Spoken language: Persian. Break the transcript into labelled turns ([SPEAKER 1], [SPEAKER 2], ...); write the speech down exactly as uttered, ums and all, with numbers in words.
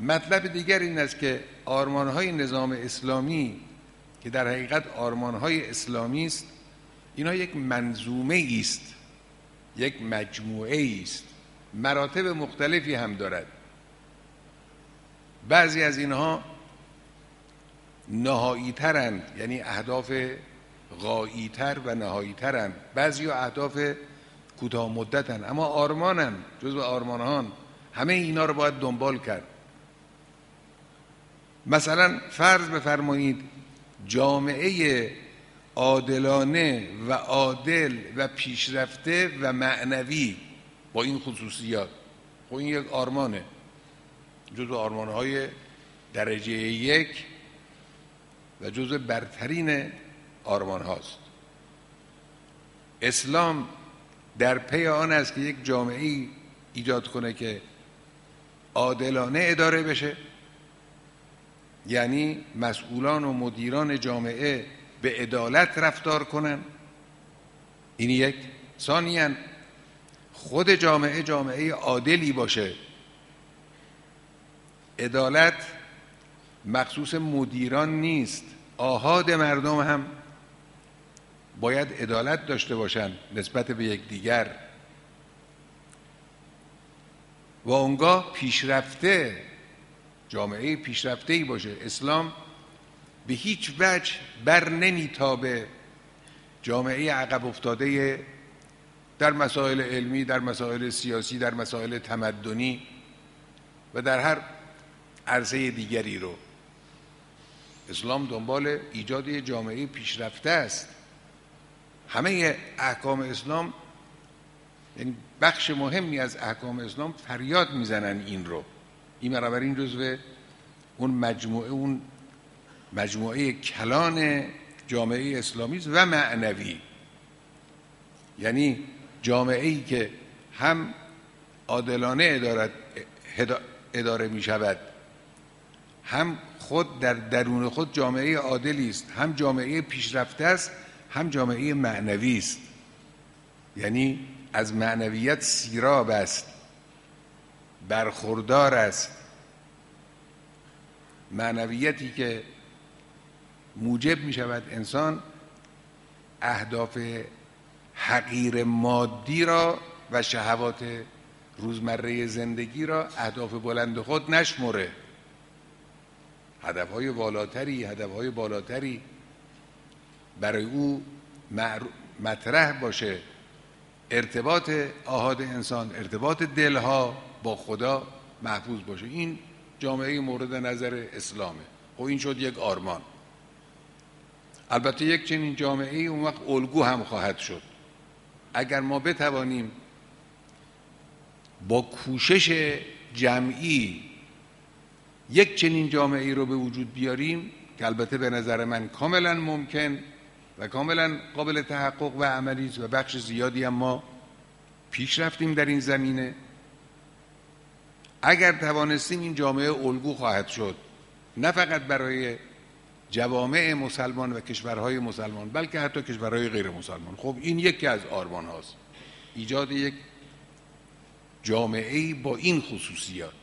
[SPEAKER 1] مطلب دیگر این است که آرمان‌های نظام اسلامی که در حقیقت آرمان‌های اسلامی است، اینا یک منظومه است، یک مجموعه است، مراتب مختلفی هم دارد. بعضی از اینها نهایی ترند، یعنی اهداف غایی تر و نهایی ترند، بعضی اهداف کوتاه مدتند، اما آرمانن، جزو آرمانهان، همه اینا رو باید دنبال کرد. مثلا فرض بفرمایید جامعه عادلانه و عادل و پیشرفته و معنوی با این خصوصیات، خب این یک آرمانه، جزو آرمانهای درجه یک و جزو برترین آرمان هاست. اسلام در پی آن است که یک جامعه ایجاد کنه که عادلانه اداره بشه، یعنی مسئولان و مدیران جامعه به عدالت رفتار کنن. این یک. ثانیاً خود جامعه جامعه عادلی باشه. عدالت مخصوص مدیران نیست، آحاد مردم هم باید عدالت داشته باشند نسبت به یکدیگر و اونگاه پیشرفته، جامعه پیشرفته‌ای باشه. اسلام به هیچ وجه بر نمیتابه جامعه عقب افتاده در مسائل علمی، در مسائل سیاسی، در مسائل تمدنی و در هر عرصه دیگری رو. اسلام دنبال ایجاد یک جامعه پیشرفته است. همه احکام اسلام، یعنی بخش مهمی از احکام اسلام فریاد میزنن این رو. این بنابراین جزو اون مجموعه اون مجموعه کلان جامعه اسلامی است و معنوی، یعنی جامعه ای که هم عادلانه ادارت اداره می شود، هم خود در درون خود جامعه عادلی است، هم جامعه پیشرفته است، هم جامعه معنوی است، یعنی از معنویت سیراب است، برخوردار است. معنویتی که موجب می شود انسان اهداف حقیر مادی را و شهوات روزمره زندگی را اهداف بلند خود نشمره، هدفهای والاتری هدفهای بالاتری برای او مطرح باشه. ارتباط آحاد انسان، ارتباط دلها با خدا محفوظ باشه. این جامعه مورد نظر اسلامه. خب این شد یک آرمان. البته یک چنین جامعه اون وقت الگو هم خواهد شد. اگر ما بتوانیم با کوشش جمعی یک چنین جامعه رو به وجود بیاریم که البته به نظر من کاملا ممکن و کاملا قابل تحقق و عملی است و بخش زیادی هم ما پیش رفتیم در این زمینه، اگر توانستیم این جامعه الگو خواهد شد، نه فقط برای جوامع مسلمان و کشورهای مسلمان بلکه حتی کشورهای غیر مسلمان. خب این یکی از آرمان هاست، ایجاد یک جامعه با این خصوصیات.